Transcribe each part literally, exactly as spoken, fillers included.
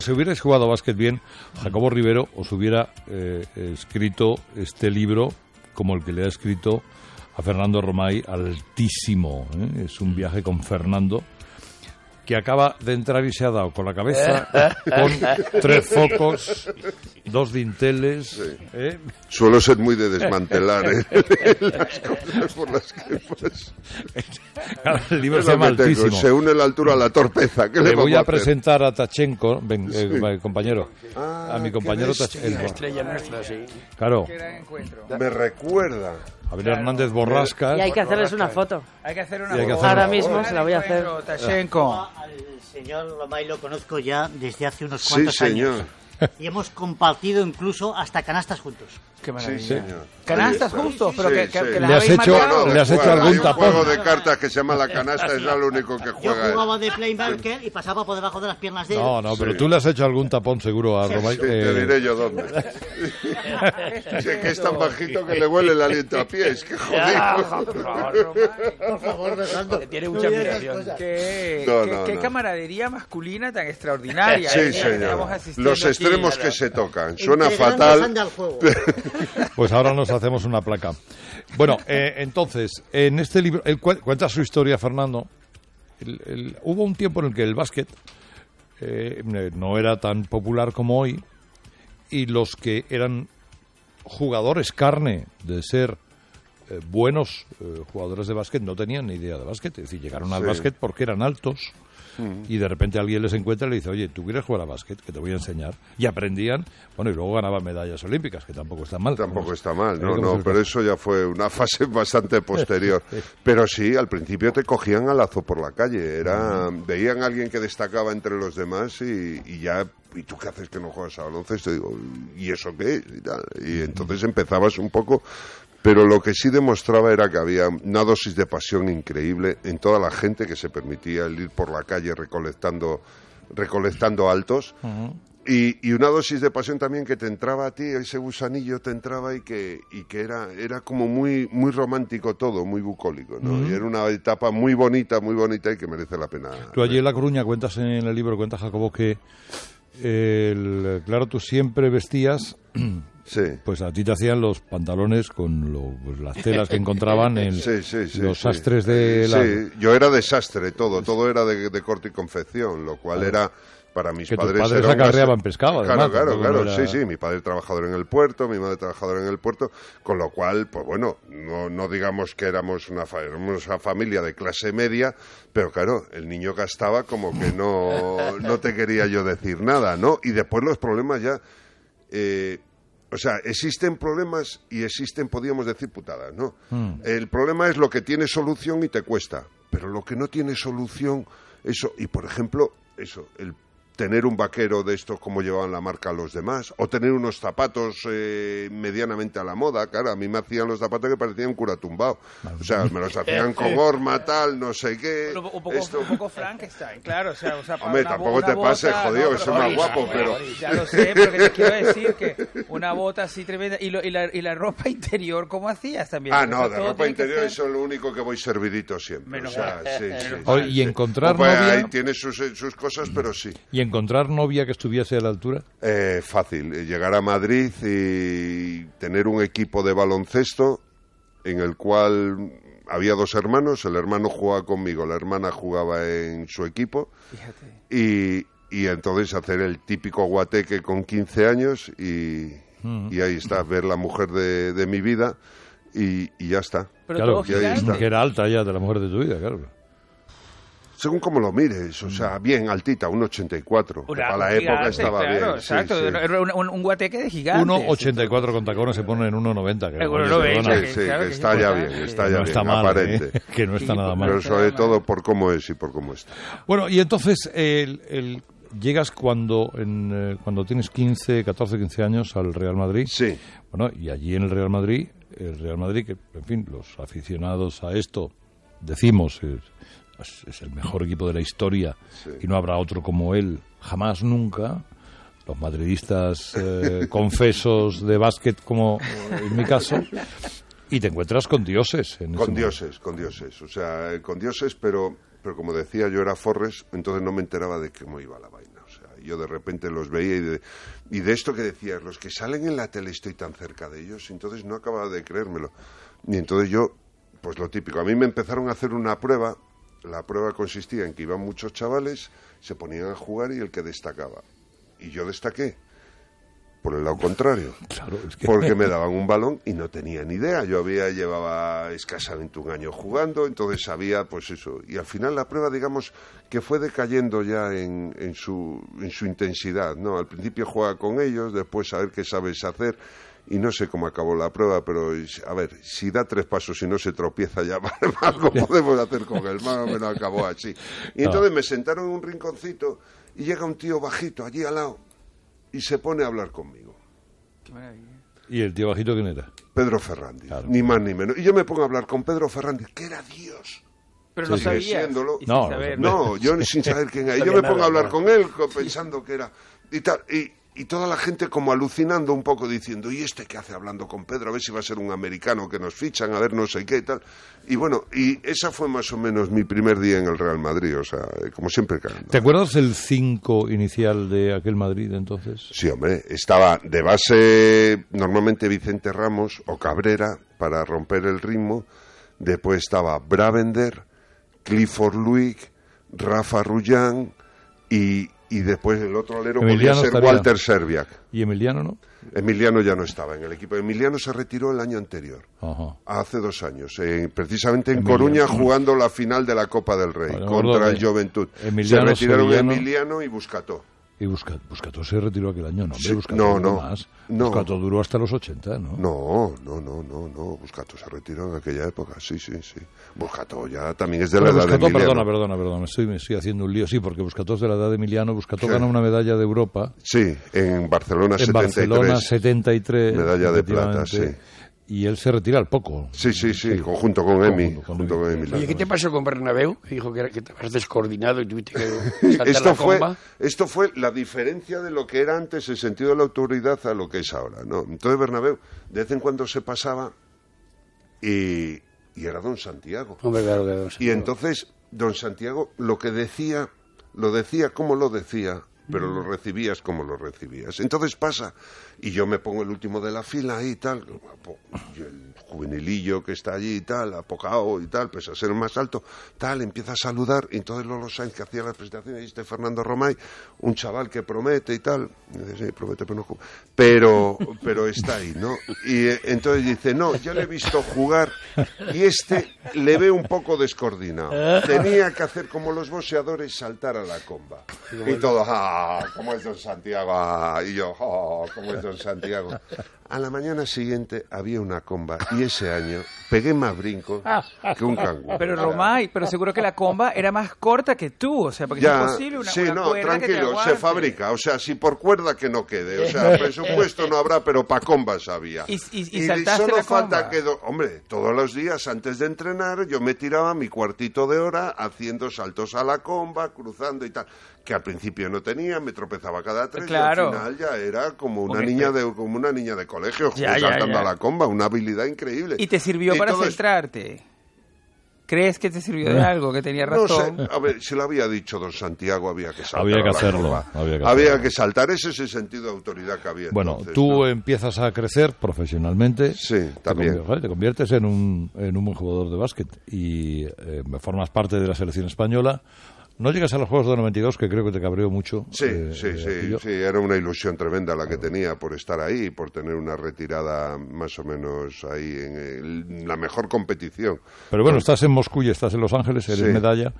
Si hubierais jugado básquet bien, Jacobo Rivero os hubiera eh, escrito este libro como el que le ha escrito a Fernando Romay, Altísimo. ¿eh? Es un viaje con Fernando que acaba de entrar y se ha dado con la cabeza con tres focos, dos dinteles. Sí. ¿eh? Suelo ser muy de desmantelar ¿eh? las cosas por las que pues, El libro es se lo llama que tengo. Altísimo. Se une la altura a la torpeza. ¿Qué le Le voy vamos a hacer? presentar a Tachenko, ven, eh, Sí. compañero, Ah, a mi qué compañero bestia. Tachenko. Estrella nuestra, sí. Claro, Qué gran encuentro. Me recuerda. Javier Hernández Borrascas. Y hay que hacerles una foto. Hay que hacer una Y hay que foto. hacer Ahora una mismo Gran se la voy a hacer. encuentro, Tachenko. Al señor Romay lo conozco ya desde hace unos Sí, cuantos señor. años. Y hemos compartido incluso hasta canastas juntos. Qué Sí, maravilla. señor. Canastas Ahí está. justos, pero Sí, que, que, sí. que las Le has habéis hecho- marcado. le has de hecho juego. algún Hay un tapón. juego de cartas que se llama La Canasta, es lo único que Yo juega. él. jugaba de playmaker y pasaba por debajo de las piernas de él. No, no, pero Sí. tú le has hecho algún tapón seguro a Romay. Sí, te eh, diré yo dónde. Sí, que es tan bajito que le huele el aliento a pies. ¡Qué jodido! Por favor, Romay. Por favor, Fernando. Tiene mucha admiración. Qué, No, qué- no, qué no. camaradería masculina tan extraordinaria. Sí, eh, que estamos señor. asistiendo Los aquí. extremos que se tocan. Suena Entre grandes fatal. anda al juego. Pues ahora nos hacemos una placa. Bueno, eh, entonces, en este libro, él cu- cuenta su historia, Fernando. El- el- hubo un tiempo en el que el básquet eh, no era tan popular como hoy y los que eran jugadores carne de ser eh, buenos eh, jugadores de básquet no tenían ni idea de básquet. Es decir, llegaron al Sí. básquet porque eran altos y de repente alguien les encuentra y le dice, oye, ¿tú quieres jugar a básquet? Que te voy a enseñar. Y aprendían, bueno, y luego ganaban medallas olímpicas, que tampoco está mal. Tampoco Como- está mal, eh, no, como no, se- pero eso ya fue una fase bastante posterior. Pero sí, al principio te cogían a lazo por la calle, era veían a alguien que destacaba entre los demás y, y ya, ¿y tú qué haces que no juegas a baloncesto? Y digo, ¿y eso qué es? Y, tal. Y entonces empezabas un poco, pero lo que sí demostraba era que había una dosis de pasión increíble en toda la gente que se permitía el ir por la calle recolectando, recolectando altos. Y, y una dosis de pasión también que te entraba a ti, ese gusanillo te entraba y que, y que era, era como muy, muy romántico todo, muy bucólico, ¿no? Y era una etapa muy bonita, muy bonita y que merece la pena. Tú allí en La Coruña cuentas en el libro, cuenta Jacobo, que el, claro, tú siempre vestías, Sí. pues a ti te hacían los pantalones con lo- pues las telas que encontraban en Sí, sí, sí, los sí. sastres de la... Sí, yo era desastre, todo, todo era de, de corte y confección, lo cual era, para mis Que tus padres... padres era un acarreaban gasto- pescado, Claro, además, claro, tampoco claro, no era- sí, sí, mi padre trabajador en el puerto, mi madre trabajadora en el puerto, con lo cual, pues bueno, no, no digamos que éramos una, fa- éramos una familia de clase media, pero claro, el niño gastaba como que no, no te quería yo decir nada, ¿no? Y después los problemas ya... eh, o sea, existen problemas y existen, podríamos decir, putadas, ¿no? El problema es lo que tiene solución y te cuesta, pero lo que no tiene solución, eso, y por ejemplo, eso, el tener un vaquero de estos como llevaban la marca los demás, o tener unos zapatos eh, medianamente a la moda, claro, a mí me hacían los zapatos que parecían cura tumbado, o sea, me los hacían con horma, tal, no sé qué, Un poco, esto... un poco Frankenstein, claro. O sea, o sea, para Hombre, una bo- tampoco una te pases, bota, jodido, no, que pero- soy más Boris, guapo, Boris, pero... Boris, ya lo sé, pero que te quiero decir que una bota así tremenda. ¿Y, lo- y, la, y la ropa interior cómo hacías también? Ah, O no, sea, de todo ropa tiene que interior ser- eso es lo único que voy servidito siempre. Menos o sea, mal. sí, sí, Oye, sí, ¿y sí. encontrar Pues, novia? ahí tiene sus, sus cosas, pero sí. Y encontrar novia que estuviese a la altura. Eh, fácil, eh, llegar a Madrid y tener un equipo de baloncesto en el cual había dos hermanos, el hermano jugaba conmigo, la hermana jugaba en su equipo. Fíjate. Y, y entonces hacer el típico guateque con quince años y, y ahí está, ver la mujer de, de mi vida y, y ya está. Pero Claro, todo y ahí gigante. está. que era alta ya de la mujer de tu vida, claro. Según como lo mires, o sea, bien altita, un ochenta y cuatro. que Una- para la un época gigante, estaba claro, bien. sí, exacto, sí. era un, un, un guateque de gigante. uno ochenta y cuatro con tacones se pone en uno noventa. que, Eh, oye, uno noventa, perdona, Sí, que sí, claro que que está es ya importante. bien, está que ya no bien, está mal, aparente. ¿eh? Que no está Sí, nada porque- mal. Pero sobre todo por cómo es y por cómo está. Bueno, y entonces el, el- llegas cuando en, eh, cuando tienes quince, catorce, quince años al Real Madrid. Sí. Bueno, y allí en el Real Madrid, el Real Madrid, que en fin, los aficionados a esto decimos es, es el mejor equipo de la historia Sí. y no habrá otro como él jamás nunca. Los madridistas eh, confesos de básquet, como en mi caso, y te encuentras con dioses. En ese Con momento. dioses, con dioses. O sea, eh, con dioses, pero, pero como decía, yo era Forres, entonces no me enteraba de cómo iba la vaina. O sea, Yo de repente los veía y de, y de esto que decías, los que salen en la tele estoy tan cerca de ellos, entonces no acababa de creérmelo. Y entonces yo, pues lo típico, a mí me empezaron a hacer una prueba, la prueba consistía en que iban muchos chavales, se ponían a jugar y el que destacaba. Y yo destaqué. Por el lado contrario, claro, es que... porque me daban un balón y no tenía ni idea. Yo había llevaba escasamente un año jugando, entonces sabía, pues eso. Y al final la prueba, digamos, que fue decayendo ya en, en, su, en su intensidad, ¿no? Al principio juega con ellos, después a ver qué sabes hacer. Y no sé cómo acabó la prueba, pero a ver, si da tres pasos y no se tropieza ya, algo podemos hacer con él, más o menos acabó así. Y entonces me sentaron en un rinconcito y llega un tío bajito allí al lado y se pone a hablar conmigo. Qué maravilla. ¿Y el tío bajito quién era? Pedro Ferrandi, claro. Ni más ni menos. Y yo me pongo a hablar con Pedro Ferrandi, que era Dios. Pero Sí, no sí. sabías. Siéndolo. y sin No, saber. No, yo ni sin saber quién era. Y yo Sabía me pongo nada, a hablar no. con él co- pensando que era... Y tal, y, y toda la gente como alucinando un poco diciendo, ¿y este qué hace hablando con Pedro? A ver si va a ser un americano que nos fichan, a ver no sé qué y tal. Y bueno, y esa fue más o menos mi primer día en el Real Madrid, o sea, como siempre cagando. ¿Te acuerdas el cinco inicial de aquel Madrid entonces? Sí, hombre, estaba de base normalmente Vicente Ramos o Cabrera para romper el ritmo, después estaba Bravender, Clifford Luick, Rafa Rullán y, y después el otro alero Emiliano podía ser estaría. Walter Serbiak. ¿Y Emiliano no? Emiliano ya no estaba en el equipo. Emiliano se retiró el año anterior, Ajá. hace dos años, eh, precisamente en Emiliano. Coruña jugando la final de la Copa del Rey Vale, me contra acuerdo el de Juventud. Emiliano, se retiraron Sevillano. Emiliano y Buscató. Y Busca- Buscató se retiró aquel año, ¿no? Hombre, Sí, Buscató no, duró no, más. no. Buscató duró hasta los ochenta, ¿no? No, no, no, no, no. Buscato se retiró en aquella época, sí, sí, sí. Buscato ya también es de la Bueno, edad Buscató, de Emiliano. perdona, perdona, perdona, me estoy, me estoy haciendo un lío. Sí, porque Buscató es de la edad de Emiliano. Buscató Sí. gana una medalla de Europa Sí, en Barcelona en setenta y tres. Barcelona setenta y tres. Medalla de plata, efectivamente. Y él se retira al poco. Sí, sí, sí, conjunto con Emi. Junto con Junto con Emi. Emi. Oye, ¿qué te pasó con Bernabéu? Que dijo que, era, que estabas descoordinado y tuviste que saltar Esto la fue, comba. esto fue la diferencia de lo que era antes el sentido de la autoridad a lo que es ahora, ¿no? Entonces Bernabéu de vez en cuando se pasaba y, y era don Santiago. Hombre, claro, claro. Y entonces don Santiago lo que decía, lo decía como lo decía, pero lo recibías como lo recibías. Entonces pasa, y yo me pongo el último de la fila ahí y tal, y el juvenilillo que está allí y tal, apocao y tal, pues a ser el más alto, tal, empieza a saludar, y entonces Lolo Sainz, que hacía la presentación, y este Fernando Romay, un chaval que promete y tal, y dice, sí, promete, pero no juega, pero, pero está ahí, ¿no? Y eh, entonces dice, no, yo le he visto jugar, y este le ve un poco descoordinado. Tenía que hacer como los boxeadores, saltar a la comba. Y todo, ah, ¿cómo es don Santiago? Ah, y yo, oh, ¿cómo es don Santiago? A la mañana siguiente había una comba y ese año pegué más brinco que un canguro. Pero O sea, Romay, pero seguro que la comba era más corta que tú, o sea, porque ya, es imposible una, sí, una no, cuerda que te tranquilo, aguante. se fabrica. O sea, si por cuerda que no quede. O sea, presupuesto no habrá, pero pa' combas había. Y- y- y saltaste solo la falta comba. que... do- Hombre, todos los días antes de entrenar yo me tiraba mi cuartito de hora haciendo saltos a la comba, cruzando y tal. Que al principio no tenía, me tropezaba cada tres Claro. y al final ya era como una Porque- niña de como una niña de colegio Ya, ya, saltando ya. a la comba, una habilidad increíble. Y te sirvió Y para todo es- centrarte. ¿Crees que te sirvió de algo, que tenía No sé, razón? a ver, si lo había dicho don Santiago, había que saltar. Había que a la hacerlo, comba. había que Había hacerlo. que saltar, ese es el sentido de autoridad que había. Bueno, entonces, tú ¿no? empiezas a crecer profesionalmente. Sí, Te también. convier- joder, te conviertes en un, en un buen jugador de básquet y eh, formas parte de la selección española. No llegas a los Juegos de noventa y dos, que creo que te cabreó mucho. Sí, eh, sí, eh, sí, aquello. sí, era una ilusión tremenda la que tenía por estar ahí, por tener una retirada más o menos ahí en el- la mejor competición. Pero bueno, estás en Moscú y estás en Los Ángeles, eres Sí. medalla.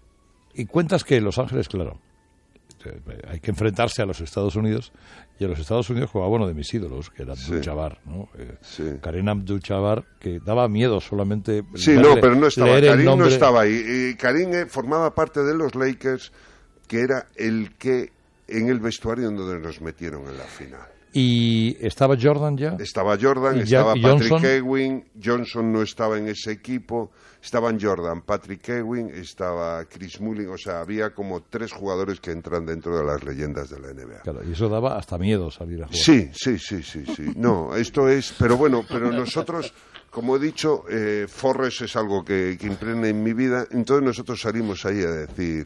Y cuentas que Los Ángeles, claro, eh, hay que enfrentarse a los Estados Unidos. Y a los Estados Unidos jugaba uno de mis ídolos, que era Sí. Abdul-Jabbar, ¿no? Eh, Sí. Kareem Abdul-Jabbar, que daba miedo solamente Sí, verle- no, pero no estaba, leer el Karim no nombre. estaba ahí. Y Karim eh, formaba parte de los Lakers, que era el que en el vestuario donde nos metieron en la final. Y estaba Jordan ya. Estaba Jordan, ¿Y ya- estaba y Patrick Johnson? Ewing, Johnson no estaba en ese equipo, estaban Jordan, Patrick Ewing, estaba Chris Mullin, o sea, había como tres jugadores que entran dentro de las leyendas de la N B A. Claro, y eso daba hasta miedo salir a jugar. Sí, sí, sí, sí, sí. No, esto es, pero bueno, pero nosotros, como he dicho, eh, Forres es algo que, que impregna en mi vida, entonces nosotros salimos ahí a decir,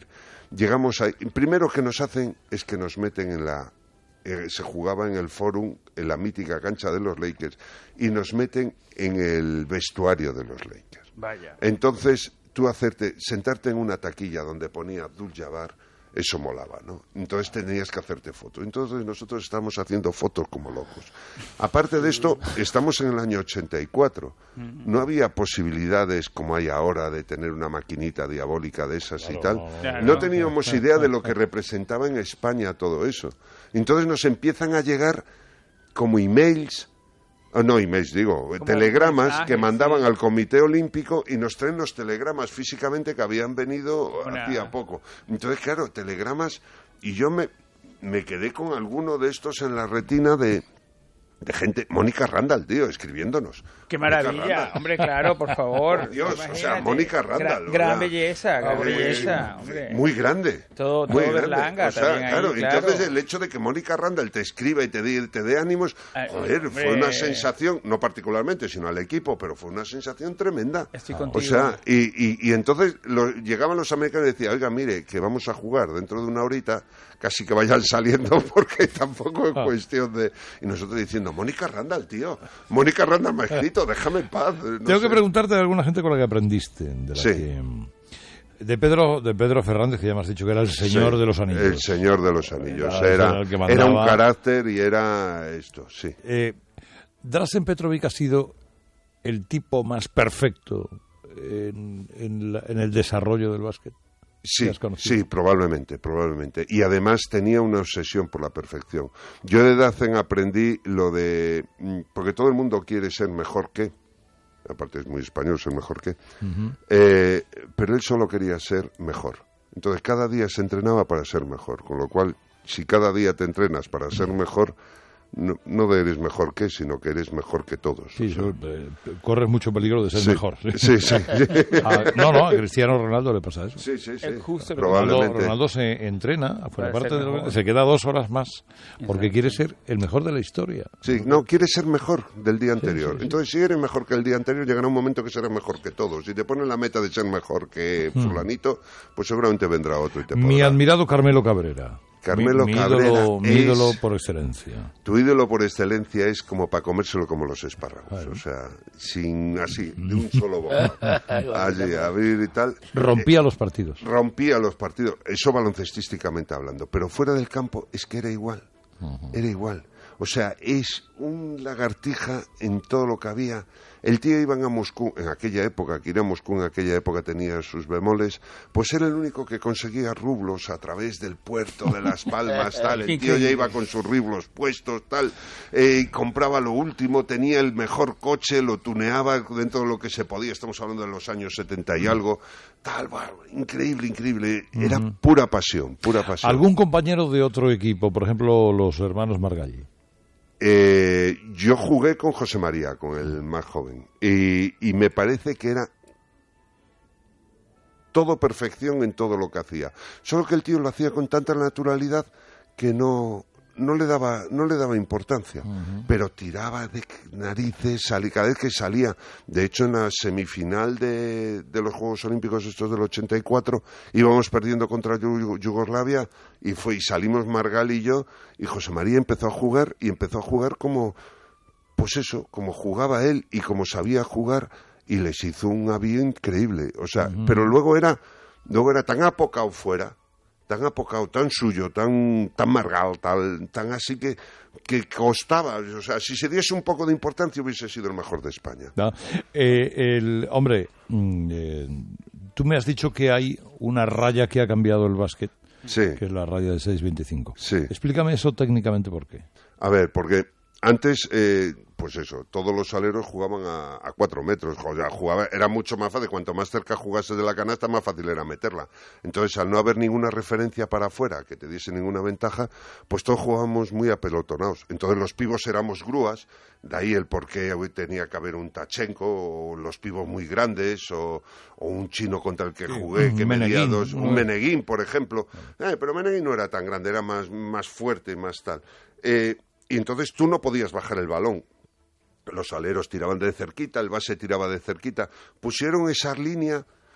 llegamos ahí. Primero que nos hacen es que nos meten en la... Eh, se jugaba en el Forum, en la mítica cancha de los Lakers, y nos meten en el vestuario de los Lakers. Vaya. Entonces, tú hacerte, sentarte en una taquilla donde ponía Abdul-Jabbar, eso molaba, ¿no? Entonces tenías que hacerte fotos. Entonces nosotros estamos haciendo fotos como locos. Aparte de esto, estamos en el año ochenta y cuatro. No había posibilidades como hay ahora de tener una maquinita diabólica de esas y tal. No teníamos idea de lo que representaba en España todo eso. Entonces nos empiezan a llegar como emails, oh, no emails, digo, como telegramas mensajes, que mandaban sí. al Comité Olímpico, y nos traen los telegramas físicamente que habían venido Una... hacía poco. Entonces, claro, telegramas, y yo me, me quedé con alguno de estos en la retina de... de gente, Mónica Randall, tío, escribiéndonos. ¡Qué maravilla! Hombre, claro, por favor. Por Dios, imagínate. O sea, Mónica Randall. Gran, gran belleza, gran muy, belleza, hombre. Muy grande. Todo, muy todo grande. Berlanga o sea, también claro, ahí, claro. Entonces el hecho de que Mónica Randall te escriba y te dé, te dé ánimos, Ay, joder, hombre. fue una sensación, no particularmente, sino al equipo, pero fue una sensación tremenda. Estoy contigo. O sea, y, y, y entonces lo, llegaban los americanos y decían, oiga, mire, que vamos a jugar dentro de una horita, casi que vayan saliendo porque tampoco es cuestión de... Y nosotros diciendo, Mónica Randall, tío, Mónica Randall me ha escrito, déjame en paz. No Tengo sé. que preguntarte de alguna gente con la que aprendiste. De la Sí. que, de Pedro de Pedro Fernández, que ya me has dicho que era el señor Sí, de los anillos. El señor de los anillos. Era, Era, era el que era un mandaba. carácter y era esto, sí. Eh, Drazen Petrovic ha sido el tipo más perfecto en, en, la- en el desarrollo del básquet. Sí, has conocido. sí, probablemente, probablemente. Y además tenía una obsesión por la perfección. Yo de Drazen aprendí lo de... mm, porque todo el mundo quiere ser mejor que... Aparte es muy español ser mejor que... eh, pero él solo quería ser mejor. Entonces cada día se entrenaba para ser mejor. Con lo cual, si cada día te entrenas para ser mejor... No, no eres mejor que, sino que eres mejor que todos. Sí, O sea, eso, eh, corres mucho peligro de ser sí, mejor. Sí, sí. Ah, no, no, a Cristiano Ronaldo le pasa eso. Sí, sí, sí. El justo- Ronaldo, Probablemente. Ronaldo se entrena, afuera Para parte ser de lo- mejor. se queda dos horas más porque quiere ser el mejor de la historia. Sí, no, quieres ser mejor del día anterior. sí, sí. Entonces, si eres mejor que el día anterior, llegará un momento que serás mejor que todos. Si te ponen la meta de ser mejor que fulanito, pues seguramente vendrá otro y te Mi podrá. admirado Carmelo Cabrera. Carmelo mi, mi Cabrera ídolo, mi es- ídolo por excelencia. Tu ídolo por excelencia es como para comérselo como los espárragos. O sea, sin así, de un solo bocado. Allí, abrir y tal. Rompía los partidos. Rompía los partidos, eso baloncestísticamente hablando, pero fuera del campo es que era igual, era igual. O sea, es un lagartija en todo lo que había. El tío iba a Moscú, en aquella época, que ir a Moscú en aquella época tenía sus bemoles, pues era el único que conseguía rublos a través del puerto de Las Palmas, tal. El tío ya iba con sus rublos puestos, tal, eh, compraba lo último, tenía el mejor coche, lo tuneaba dentro de lo que se podía, estamos hablando de los años setenta y algo, tal, bueno, increíble, increíble. Era pura pasión, pura pasión. ¿Algún compañero de otro equipo, por ejemplo, los hermanos Margalli? Eh, yo jugué con José María, con el más joven, y, y me parece que era todo perfección en todo lo que hacía. Solo que el tío lo hacía con tanta naturalidad que no, no le daba, no le daba importancia, pero tiraba de narices, salía, cada vez que salía. De hecho, en la semifinal de, de los Juegos Olímpicos estos del ochenta y cuatro íbamos perdiendo contra Yu- Yugoslavia y fue y salimos Margal y yo, y José María empezó a jugar y empezó a jugar como, pues eso, como jugaba él y como sabía jugar, y les hizo un avío increíble. O sea, pero luego era, luego era tan apocado fuera, tan apocado, tan suyo, tan tan margal, tal, tan así que, que costaba. O sea, si se diese un poco de importancia hubiese sido el mejor de España. ¿No? Eh, el, hombre, mm, eh, tú me has dicho que hay una raya que ha cambiado el básquet, Sí, que es la raya de seis veinticinco. sí. Explícame eso técnicamente por qué. A ver, porque antes, eh, pues eso, todos los aleros jugaban a, a cuatro metros. O sea, jugaba, era mucho más fácil. Cuanto más cerca jugases de la canasta, más fácil era meterla. Entonces, al no haber ninguna referencia para afuera que te diese ninguna ventaja, pues todos jugábamos muy apelotonados. Entonces, los pibos éramos grúas. De ahí el por qué tenía que haber un Tachenko, o los pibos muy grandes, o, o un chino contra el que jugué, un que medía Meneguín, dos, ¿no? un Meneguín, por ejemplo. Eh, pero Meneguín no era tan grande, era más, más fuerte, más tal. Eh, y entonces tú no podías bajar el balón. Los aleros tiraban de cerquita, el base tiraba de cerquita. Pusieron esa línea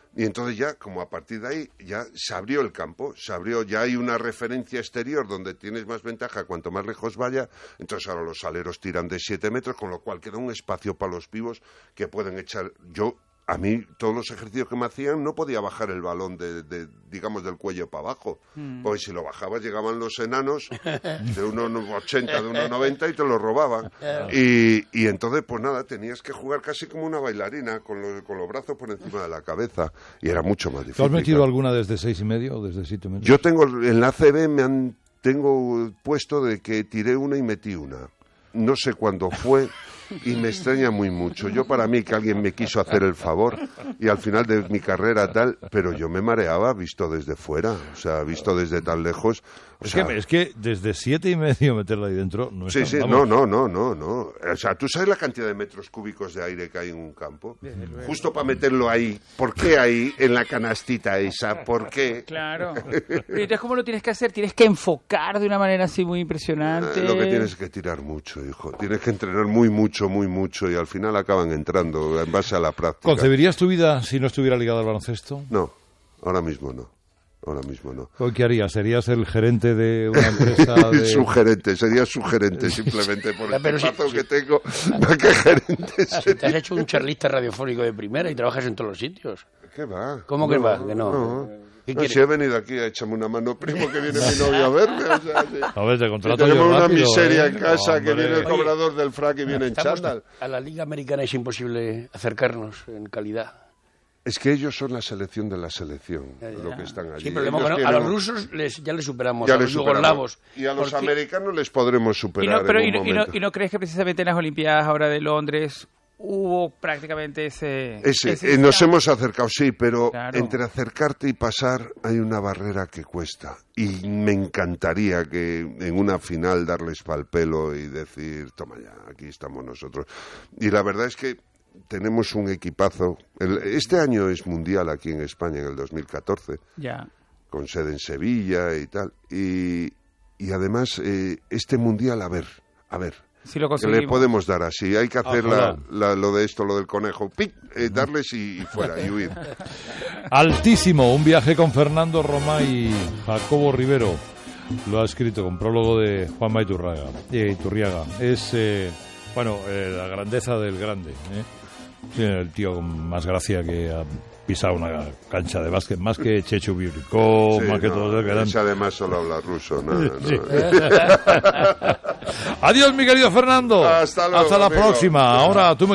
Y entonces ya, como a partir de ahí, ya se abrió el campo, se abrió, ya hay una referencia exterior donde tienes más ventaja cuanto más lejos vaya, entonces ahora los aleros tiran de siete metros, con lo cual queda un espacio para los pibos que pueden echar... Yo, a mí, todos los ejercicios que me hacían, no podía bajar el balón, de, de digamos, del cuello para abajo, mm. porque si lo bajaba llegaban los enanos de uno ochenta, de uno noventa y te lo robaban. Y, y entonces, pues nada, tenías que jugar casi como una bailarina, con, lo, con los brazos por encima de la cabeza, y era mucho más difícil. ¿Tú has metido claro. alguna desde seis y medio o desde siete metros? Yo tengo, en la A C B me han, tengo puesto de que tiré una y metí una. No sé cuándo fue y me extraña muy mucho. Yo, para mí, que alguien me quiso hacer el favor y al final de mi carrera tal, pero yo me mareaba visto desde fuera, o sea, visto desde tan lejos. O es, sea, que, es que desde siete y medio meterla ahí dentro no es Sí, tan, sí, no, no, no, no, no. O sea, ¿tú sabes la cantidad de metros cúbicos de aire que hay en un campo? Justo para meterlo ahí. ¿Por qué ahí, en la canastita esa? ¿Por qué? Claro. Pero entonces, ¿cómo lo tienes que hacer? Tienes que enfocar de una manera así muy impresionante. Eh, lo que tienes es que tirar mucho, hijo. Tienes que entrenar muy mucho, muy mucho y al final acaban entrando en base a la práctica. ¿Concebirías tu vida si no estuviera ligada al baloncesto? No, ahora mismo no. Ahora mismo no. ¿Qué harías? ¿Serías el gerente de una empresa? De... Sugerente, sería sugerente simplemente por el paso si, que tengo. ¿Para qué gerente si te has hecho un charlista radiofónico de primera y trabajas en todos los sitios. ¿Qué va? ¿Cómo no, que va? Que no. no. ¿Qué no, si he venido aquí a echarme una mano, primo, que viene mi novio a verme. O sea, sí. A ver, te contrato si tenemos yo una rápido, miseria ¿eh? en casa, no, que viene el cobrador del frac y viene en chándal. A la Liga Americana es imposible acercarnos en calidad. Es que ellos son la selección de la selección, ya, ya. Lo que están allí. Sí, pero bueno, tienen... a los rusos les, ya les superamos, ya a los yugoslavos. Y a los porque... americanos les podremos superar. ¿Y no, pero en y, un y, no, ¿Y no crees que precisamente en las Olimpiadas ahora de Londres hubo prácticamente ese... ese, ese eh, nos hemos acercado, sí, pero claro. entre acercarte y pasar hay una barrera que cuesta. Y me encantaría que en una final darles pal pelo y decir, toma ya, aquí estamos nosotros. Y la verdad es que tenemos un equipazo. El, este año es mundial aquí en España, en el dos mil catorce. Ya. Con sede en Sevilla y tal. Y, y además, eh, este mundial, a ver, a ver. Si lo que le podemos dar así. Hay que hacer ah, la, la, lo de esto, lo del conejo. ¡Pic! Eh, darles y, y fuera, y huir. Altísimo, un viaje con Fernando Romá y Jacobo Rivero. Lo ha escrito con prólogo de Juanma Iturriaga. Eh, Iturriaga. Es, eh, bueno, eh, la grandeza del grande, ¿eh? Sí, el tío con más gracia que ha pisado una cancha de básquet, más que Chechu Biurikov, sí, más que no, todo. Que ese además solo habla ruso. No, no. Sí. Adiós, mi querido Fernando. Hasta luego, Hasta la amigo. próxima. Ahora tú me